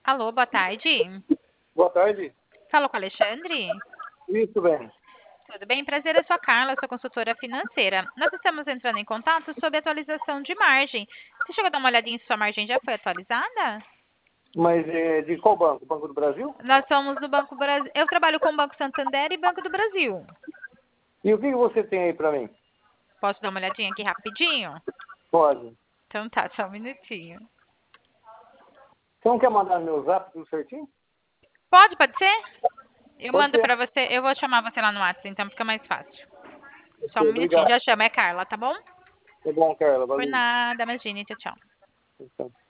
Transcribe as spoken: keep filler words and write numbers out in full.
Alô, boa tarde. Boa tarde. Falo com o Alexandre? Isso, bem. Tudo bem? Prazer, eu sou a Carla, sou consultora financeira. Nós estamos entrando em contato sobre atualização de margem. Você chegou a dar uma olhadinha se sua margem já foi atualizada? Mas é, de qual banco? Banco do Brasil? Nós somos do Banco Brasil. Eu trabalho com o Banco Santander e Banco do Brasil. E o que você tem aí para mim? Posso dar uma olhadinha aqui rapidinho? Pode. Então tá, só um minutinho. Você não quer mandar no meu zap tudo certinho? Pode, pode ser? Eu Pode mando ser. pra você, eu vou chamar você lá no WhatsApp, então fica mais fácil. Só um Ok, minutinho, obrigado. já chama, é Carla, tá bom? É bom, Carla. Por Valeu. nada, imagine, tchau, tchau. Então.